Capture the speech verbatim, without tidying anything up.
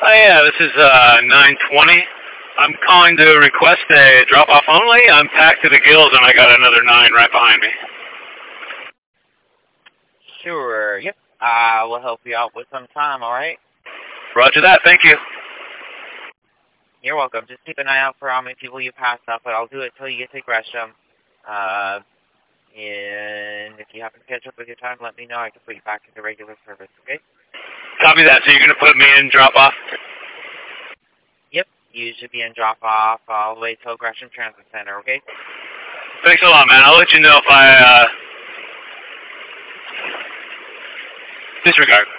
Oh yeah, this is uh, nine twenty. I'm calling to request a drop-off only. I'm packed to the gills and I got another nine right behind me. Sure, yep. Uh, we'll help you out with some time, alright? Roger that, thank you. You're welcome. Just keep an eye out for how many people you pass up, but I'll do it till you get to Gresham. Uh, and if you happen to catch up with your time, let me know. I can put you back into regular service, okay? Copy that. So you're going to put me in drop-off? Yep. You should be in drop-off all the way till Gresham Transit Center, okay? Thanks a lot, man. I'll let you know if I, uh... disregard.